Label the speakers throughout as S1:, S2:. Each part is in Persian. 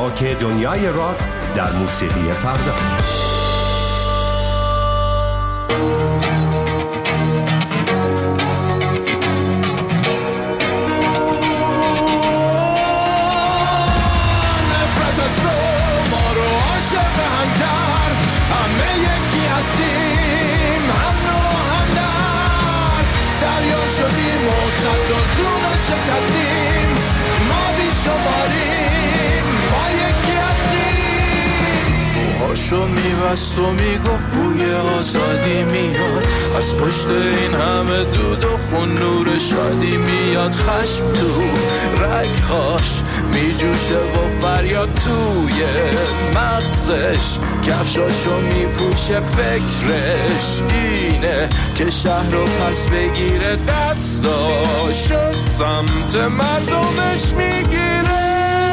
S1: چاک دنیای راک در موسیقی فردا.
S2: پاشو میبست و میگفت بوی آزادی میاد از پشت این همه دود و خون نور شادی میاد. خشم تو رگهاش میجوشه و فریاد توی مغزش کفشاشو میپوشه. فکرش اینه که شهر رو پس بگیره دستاشو سمت مردمش میگیره.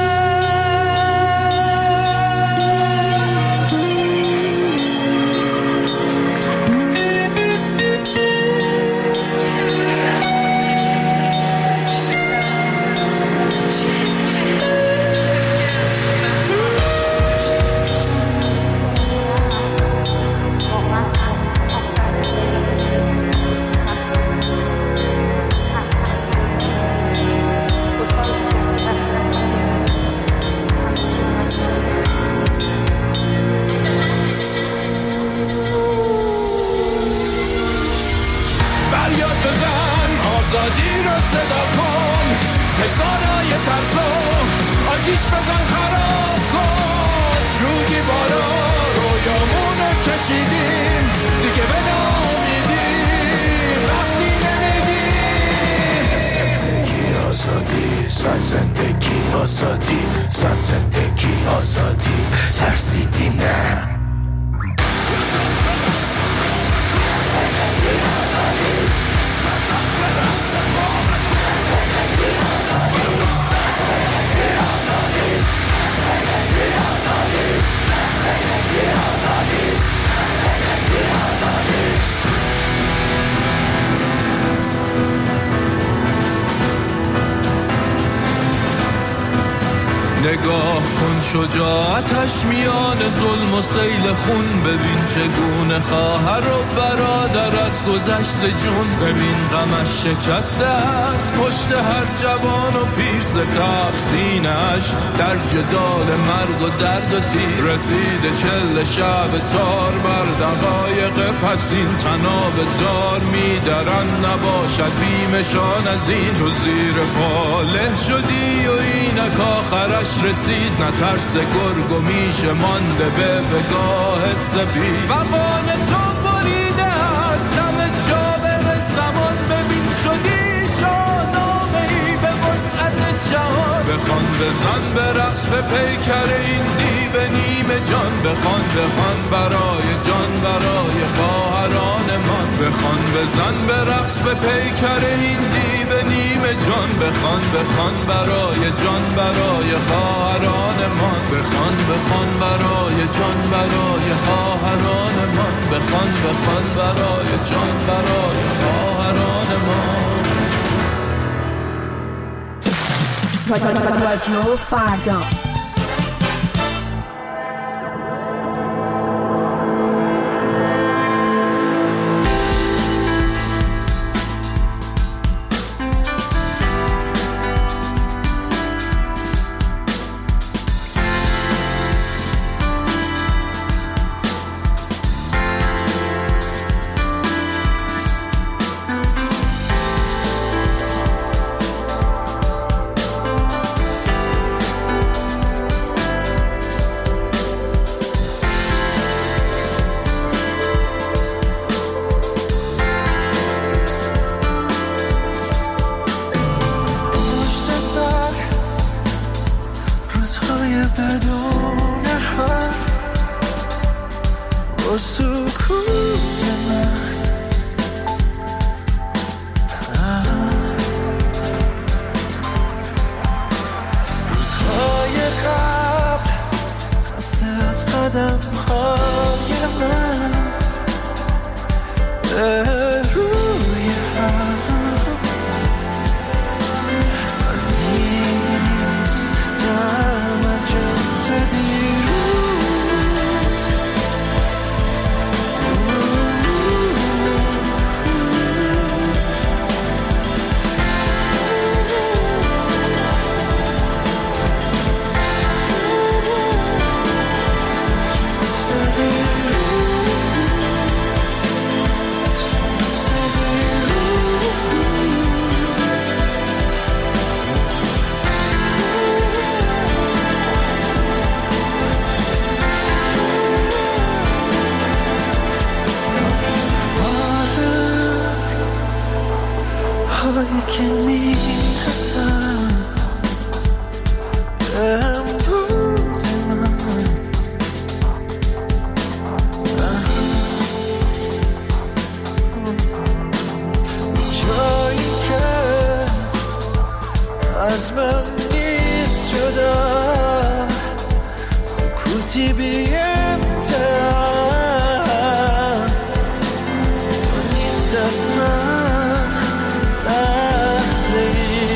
S3: آزادی رو صدا کن، هزارای ترسو آتیش بزن خراب کن. رو دیوارا رویامونو کشیدیم دیگه به ناامیدیم وقتی نمیدیم. زندگی آزادی، صد زندگی آزادی، صد زندگی آزادی. ترسیدی نه
S2: نگاه کن شجاعتش میان ظلم و سیل خون. ببین چگونه خواهر و برادرت گذشت جون. ببین غمش شکسته است پشت هر جوان و پیر. ستاب سینه‌اش در جدال مرگ و درد و تیر. رسیده چل شب تار بر دقایق پسین. تناب دار میدرن نباشد بیمشان از این. تو زیر پاله شدی و اینک آخرش رسید. نترس گرگ و میشه مانده به بگاه سبید. فقان تو بریده است دم جابر زمان. ببین شدی شاهنامه ای به وسعت جهان. بخوان بزن به رقص به پیکر این دیو نیمه جان. بخوان برای جان برای خواهران من. بخوان بزن به رقص به پیکر این دیو نیمه جان. بخوان برای جان برای خواهران من. بخوان برای جان برای خواهران من. بخوان برای جان برای خواهران من.
S4: رادیو فردا.
S3: نیستم از جنس
S4: جایی که میرسم امروز من، جایی که از من نیست جدا، سکوتی بی انتها نیست از من لحظه ای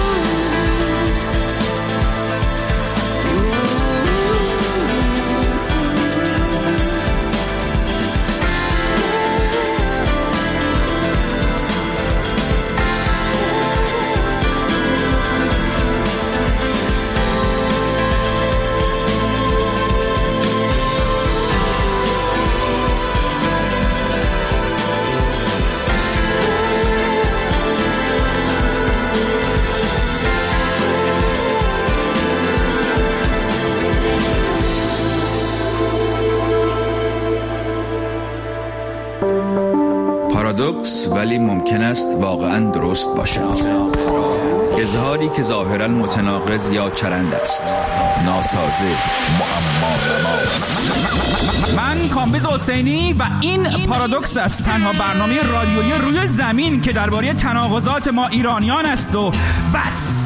S5: پارادوکس ولی ممکن است واقعا درست باشد. اظهاری که ظاهرا متناقض یا چرند است، ناسازه، معما.
S6: من کامبیز حسینی و این پارادوکس است، تنها برنامه رادیویی روی زمین که درباره تناقضات ما ایرانیان است و بس.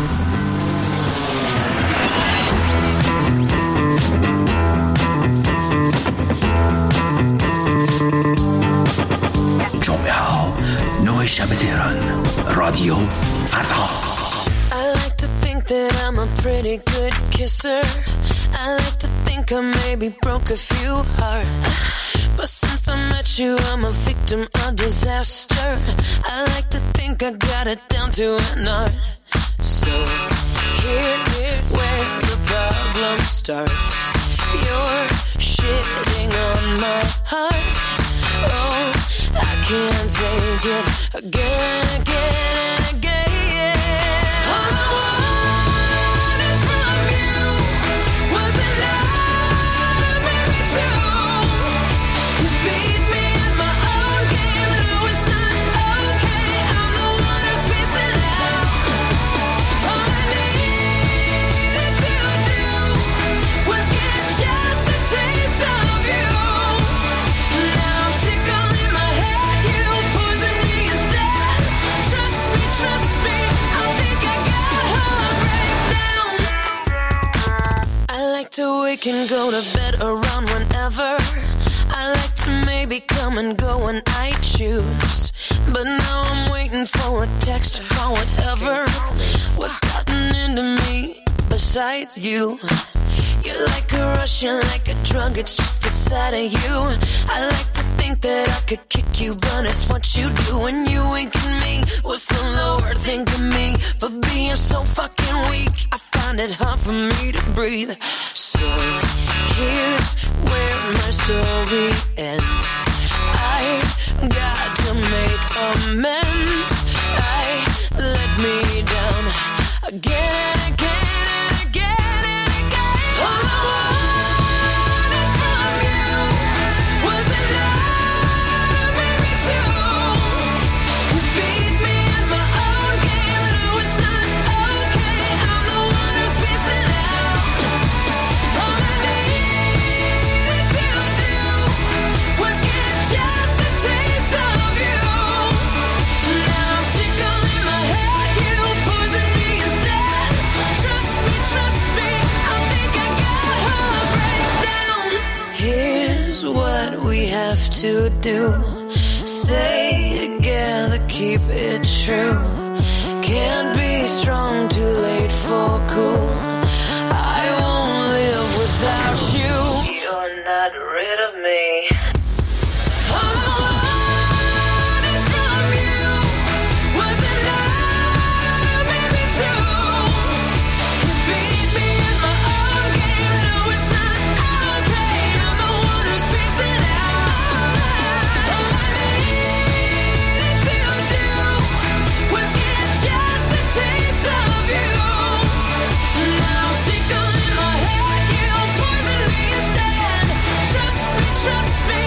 S5: جمعه ها 9 شب تهران، رادیو فردا.
S4: I like to think that I'm a pretty good kisser. I like to think I maybe broke a few hearts, but since I met you I'm a victim of disaster. I like to think I got it down to an art. So here's where the problem starts. You're shitting on my heart. Oh, I can't take it again and again. All I wanted from you was the love, maybe two. You beat me in my own game, no it's not okay. I'm the one who's missing out. All I needed to do was get just a taste of you. Now I'm sick all in my head, you poison me instead. Trust me, I think I got heart breakdown. I like to wake and go to bed around whenever. I like to maybe come and go when I choose, but now I'm waiting for a text or call, whatever. What's gotten into me besides you? You're like a rush, you're like a drug, it's just the sight of you. I like to think that I could kick you, but it's what you do when you wink at me. What's the Lord think of me for being so fucking weak? I find it hard for me to breathe. So here's where my story ends. I got to make amends. I let me down again and again and again and again. All I wanted from you was the love, maybe two. You beat me in my own game, no it's not okay. I'm the one who's missing out. All I needed to do was get just a taste of you. Now I'm sick all in my head, you poison me instead. Trust me, I think I got heart breakdown. Here's what we have to do. Stay together, keep it true. Can't be strong, too late for cool. I won't live without you. You're not rid of me. All I wanted from you was the love, maybe two. You beat me in my own game, no it's not okay. I'm the one who's missing out. All I needed to do was get just a taste of you. Now I'm sick all in my head, you poison me instead. Trust me,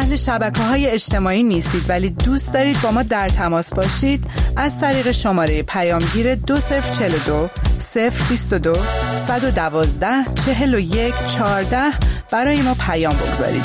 S7: اهل شبکه‌های اجتماعی نیستید ولی دوست دارید با ما در تماس باشید، از طریق شماره پیامگیر 2042 022 112 41 14 برای ما پیام بگذارید.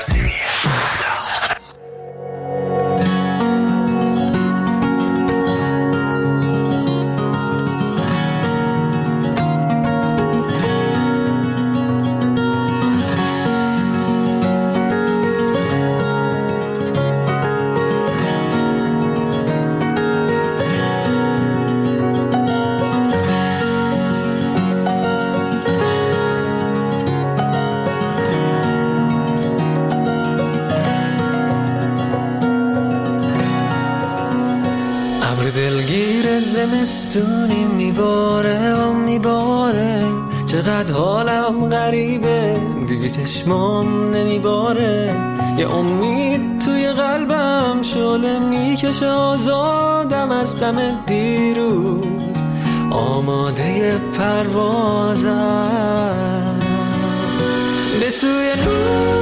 S8: زمستونی میباره و میباره، چقدر حالم غریبه، دیگه چشمام نمیباره، یه امید توی قلبم شعله میکشه، آزادم از غم دیروز، آماده پروازم به سوی نور،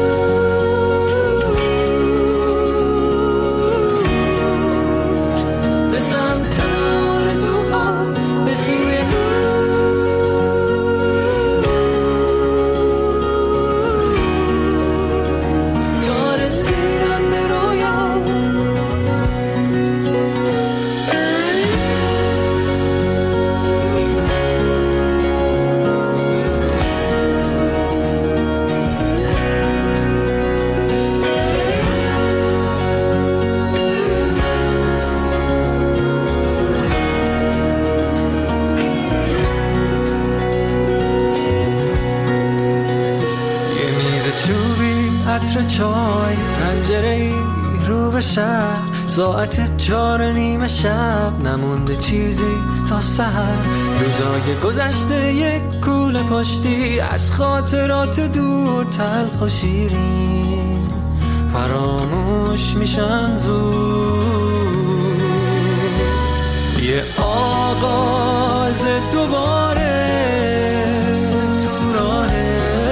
S8: چای پنجره‌ای رو به شهر، ساعت 4:30 شب، نمونده چیزی تا سحر، روزای گذشته یک کوله پشتی، از خاطرات دور تلخ و شیرین فراموش میشن زود، یه آغاز دوباره تو راهه،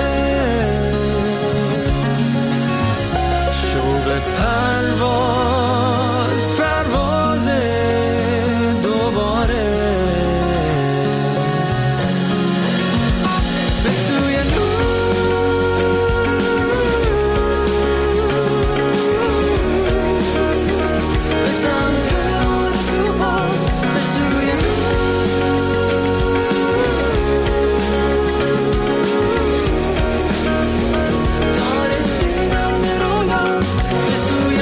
S8: پرواز پرواز دوباره به سوی نور، به سمت آرزوها، به سوی تا رسیدم به رویا، به سوی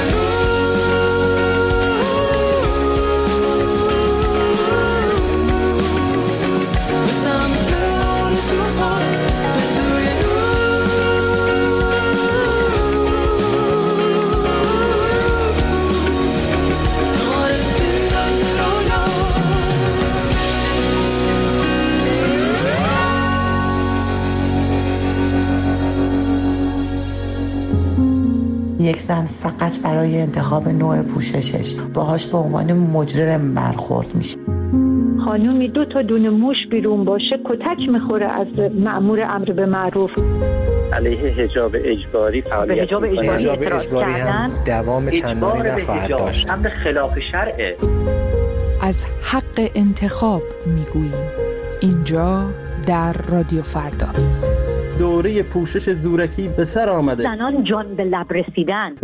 S9: یک زن فقط برای انتخاب نوع پوششش باهاش به عنوان مجرم برخورد میشه.
S10: خانومی 2 تا دونه موش بیرون باشه کتک میخوره از مأمور امر به معروف.
S11: علیه حجاب اجباری فعالیت
S12: حجاب اجباری هم دوام چندانی نخواهد داشت.
S11: امر خلاف شرعه.
S13: از حق انتخاب میگوییم اینجا در رادیو فردا.
S14: دوره پوشش زورکی به سر آمده.
S10: زنان جان به لب رسیدن.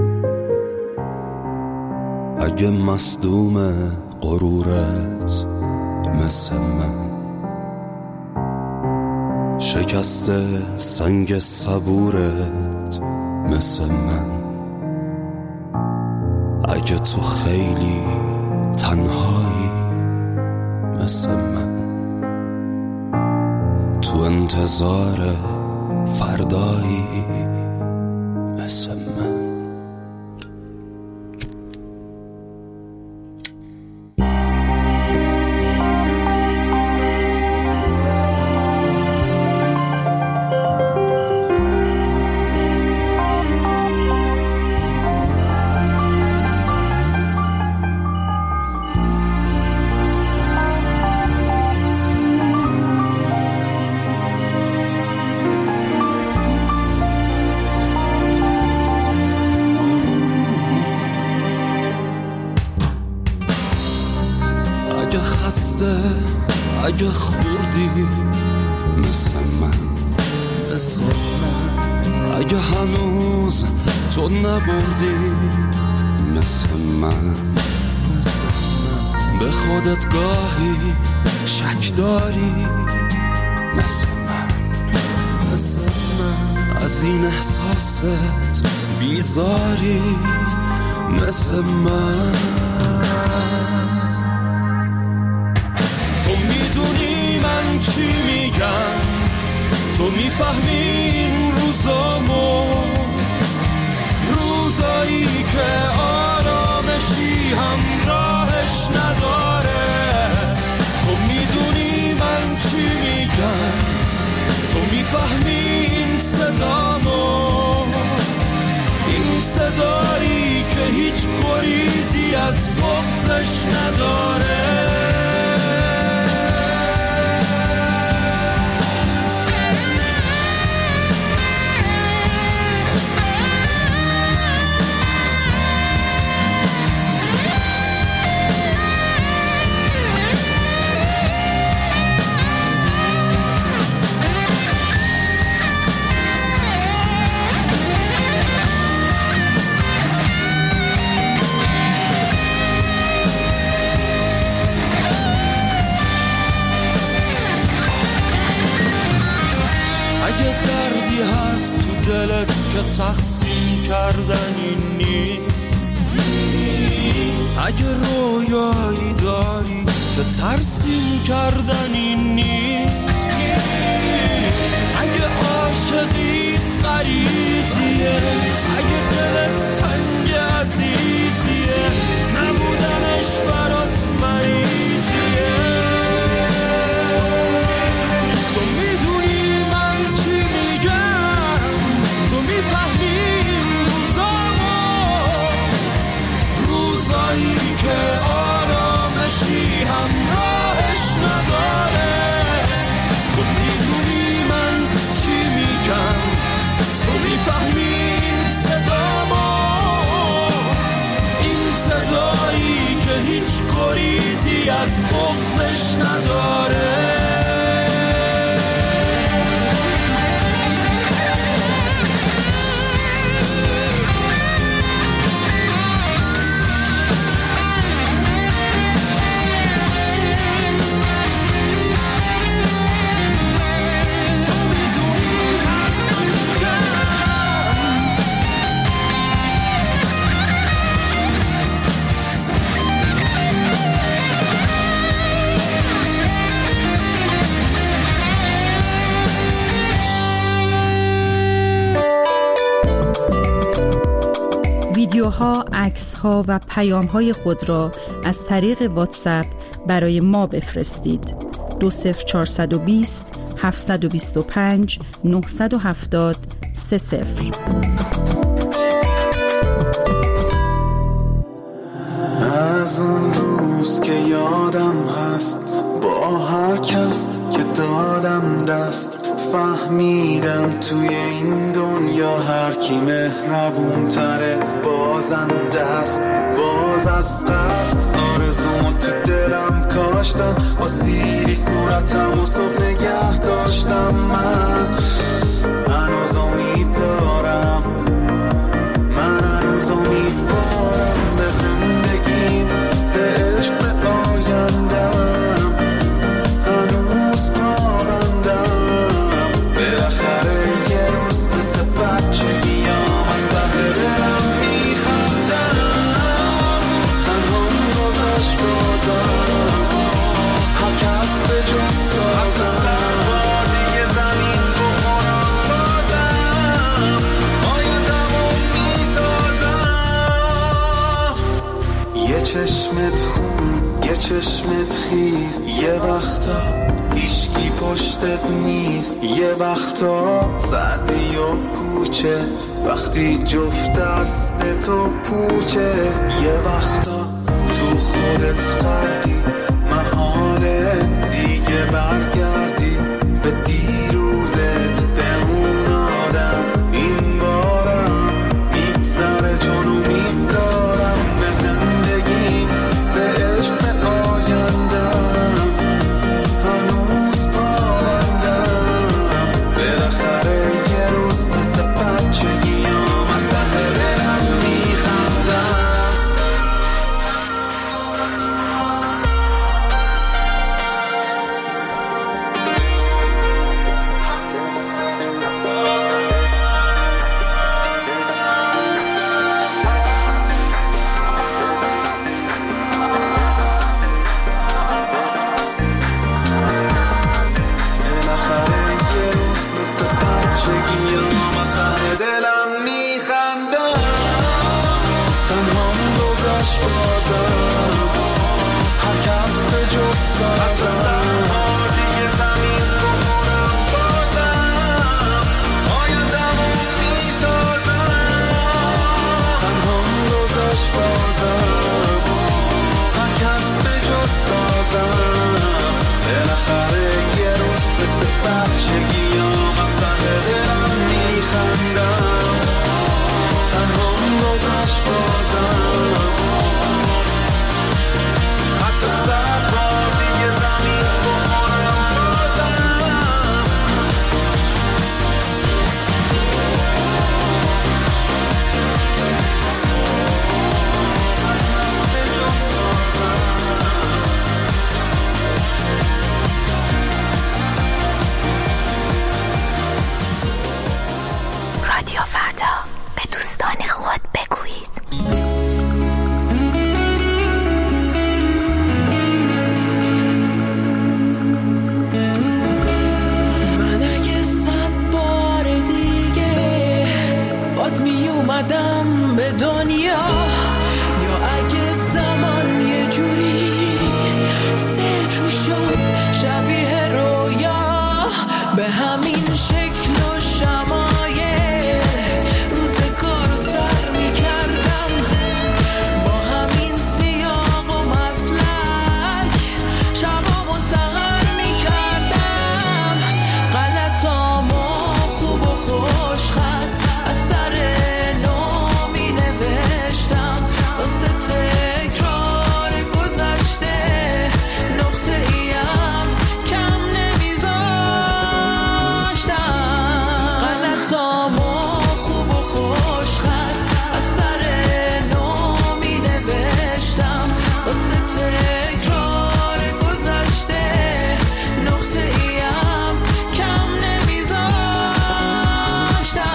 S2: اگه مصدوم غرورت مثل من، شکست سنگ صبورت مثل من، اگه تو خیلی تنهایی مثل من، تو انتظار فردایی مثل من. اگه خوردی مثل من، اگه هنوز تو نبردی مثل من، به خودت گاهی شک داری مثل من، از این احساست بیزاری مثل من. تو میدونی من چی میگم، تو میفهمی این روزامو، روزایی که آرامشی همراهش نداره. تو میدونی من چی میگم، تو میفهمی این صدامو، این صدایی که هیچ گریزی از بغضش نداره. دلت که تقسیم کردنی نیست، اگه رویایی داری که ترسیم کردنی نیست، اگه عاشقیت غریزیه، اگه دلت تنگ عزیزیه، نبودنش برات مریضیه. تو میدونی من چی میگم، تو میفهمی روزامو، روزایی که آرامشی همراهش نداره. تو میدونی من چی میگم، تو میفهمی این صدامو، این صدایی که هیچ گریزی از بغضش نداره.
S15: ویدیوها، عکس‌ها و پیام‌های خود را از طریق واتساپ برای ما بفرستید. 20420 725 970 30.
S16: از اون روز که یادم هست، با هر کس که دادم دست، فهمیدم توی این دنیا هر کی مهربون تره بازنده است. باز از قصد آرزومو تو دلم کاشتم، با سیری صورتم و صبح نگه داشتم. من هنوز امید دارم، من هنوز امیدوارم به زندگیم، به عشق، به آیندم. هنوز پابندم، بالاخره یه روز مثل بچگیام از ته دلم میخندم. تنها گذشت بازم، هر کس به جز سازم، دیگه زمین بخورم بازم، آیندمو میسازم. یه چشمت خون، یه چشمت خیز، یه وقتا هیچکی پشتت نیست، یه وقتا سردی و کوچه وقتی جفت دست تو پوچه، یه وقتا تو خودت غرقی، محاله دیگه برگردی به دیروزت، به اون آدم. این بارم میگذره چون امید دارم به زندگی، به عشق، به آیندم.
S8: اومدم به دنیا، یا اگه زمان یه جوری صفر میشد شبیه رویا، به همین شکل و شمایه روزگار رو سر میکردم، با همین سیاق و مسلک شبامو سهر میکردم، غلطامو خوب و خوش خط از سر نو می نوشتم، واسه تکرار گذشته نقطه ایم کم نمیذاشتم، غلطامو خوب و خوش خط از سر نو می نوشتم، واسه تکرار گذشته نقطه ایم کم نمیذاشتم.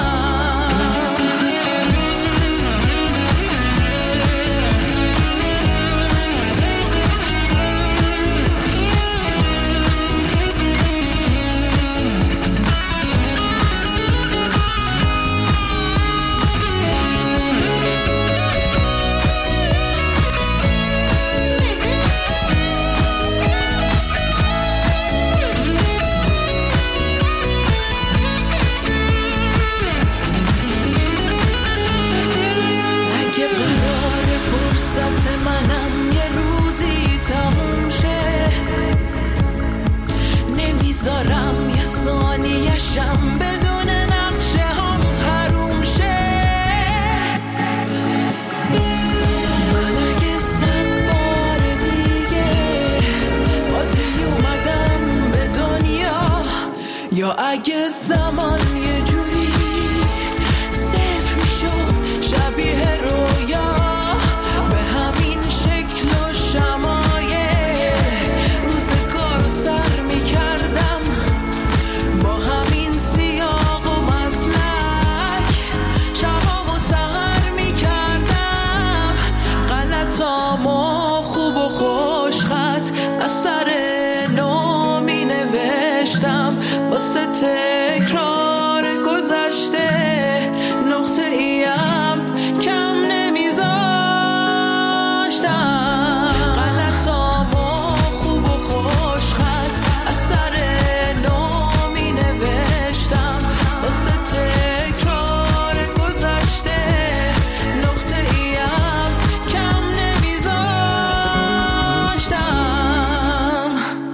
S8: اگه قرار فرصت منم یه روزی تموم شه، نمیذارم یه ثانیه‌شم بدون نقشه هم حروم شه، من اگه 100 بار دیگه باز میومدم به دنیا، یا اگه زمان یه جوری صفر میشد شبیه رویا، به همین شکل و شمایه روزگار رو سر میکردم، با همین سیاق و مسلک شبامو سهر میکردم، غلطامو خوب و خوش خط از سر نو می نوشتم، واسه تکرار گذشته نقطه ایم کم نمیذاشتم، غلطامو خوب و خوش خط از سر نو می نوشتم، واسه تکرار گذشته نقطه ایم کم نمیذاشتم.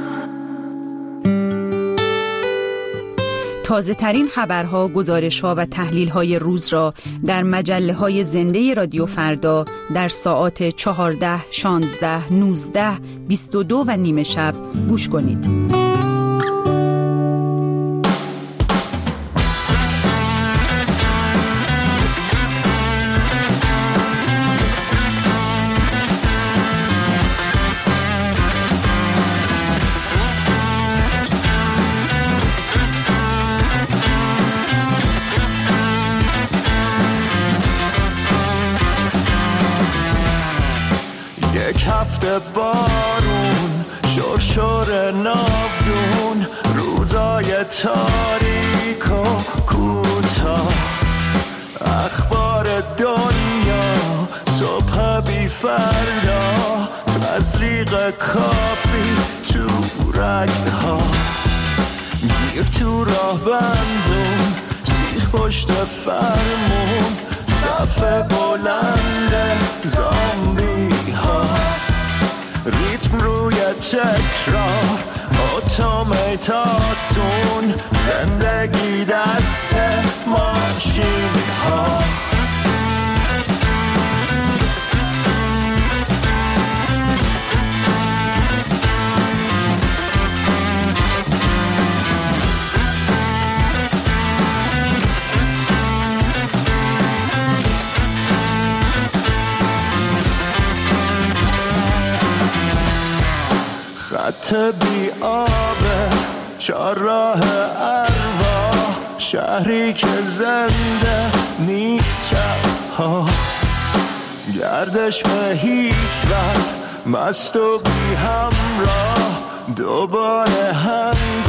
S15: تازه ترین خبرها، گزارش‌ها و تحلیل‌های روز را در مجله‌های زنده رادیو فردا در ساعات 14، 16، 19، 22 و نیم شب گوش کنید.
S16: یک هفته بارون، شرشر ناودون، روزای تاریک و کوتاه، اخبار دنیا، صبح بی فردا، تزریق کافی تو رگها، گیر تو راه بندون، سیخ پشت فرمون، صف بلند زامبی ها، ریتم روی تکرار، اتوماتاسون، زندگی دست ماشین ها. خط بی آبه، چهارراه ارواح، شهری که زنده نیست شبها، گردش به هیچ وقت، مست و بی همراه، دوباره هم